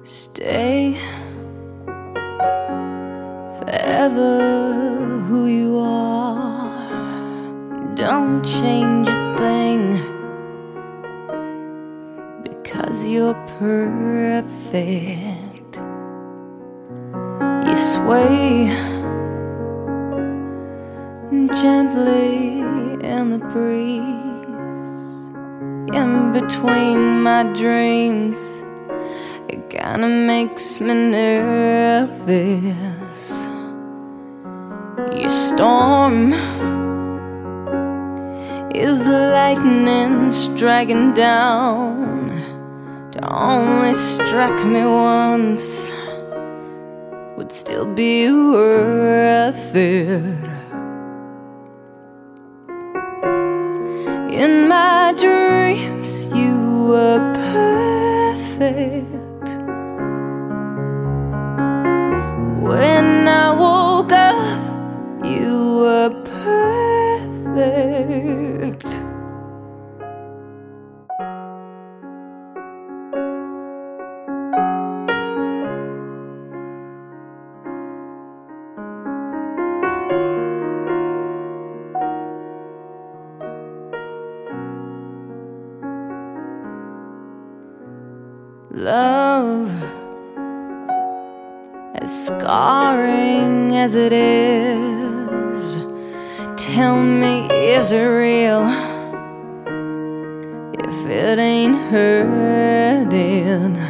Stay forever who you are. Don't change a thing, because you're perfect. You sway gently in the breeze, in between my dreams. It kinda makes me nervous. Your storm is lightning striking down. To only strike me once would still be worth it. In my dreams you were perfect. When I woke up, you were perfect. Love, as scarring as it is, tell me, is it real? If it ain't hurting,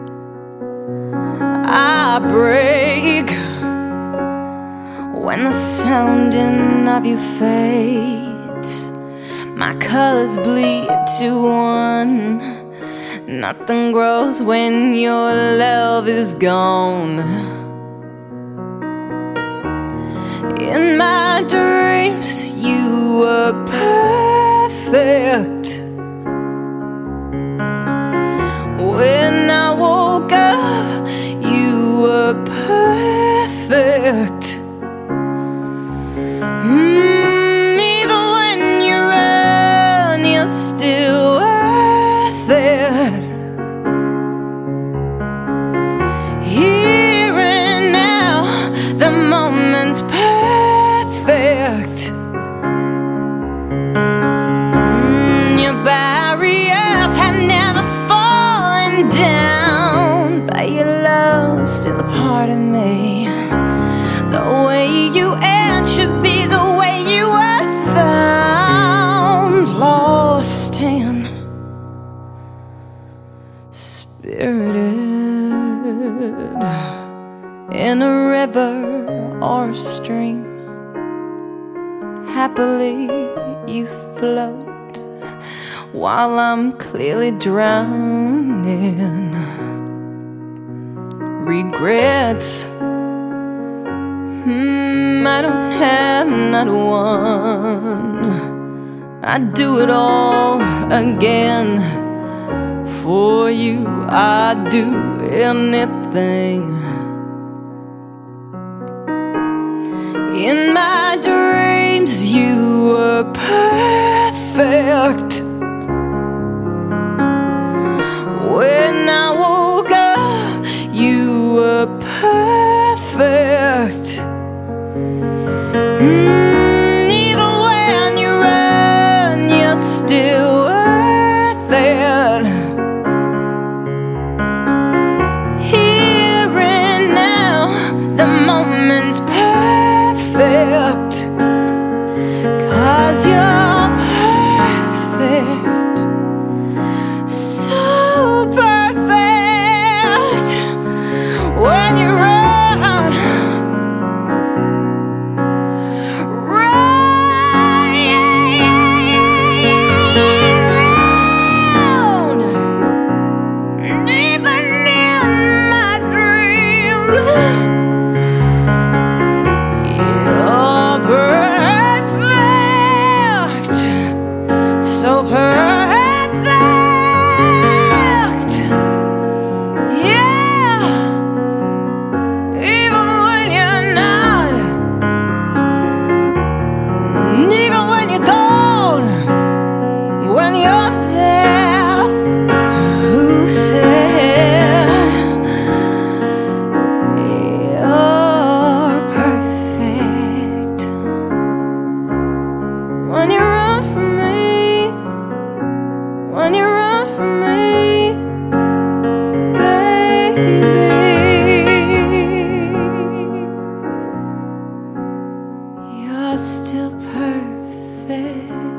I break when the sounding of you fades. My colors bleed to one. Nothing grows when your love is gone. In my dreams you were perfect. When I woke up, you were perfect. Even when you run, you're still worth it. Here and now, the moment's perfect. Your barriers have never fallen down, but your love's still a part of me. The way you end should be the way you were found. Lost and spirited in a river or a stream. Happily you float while I'm clearly drowning. Regrets, I don't have not one. I'd do it all again. For you I'd do anything. In my dreams you were perfect. When I woke up, you were perfect. Even when you run, you're still worth it. Here and now, the moment's perfect. 'Cause you're perfect. So perfect. When you run, perfect.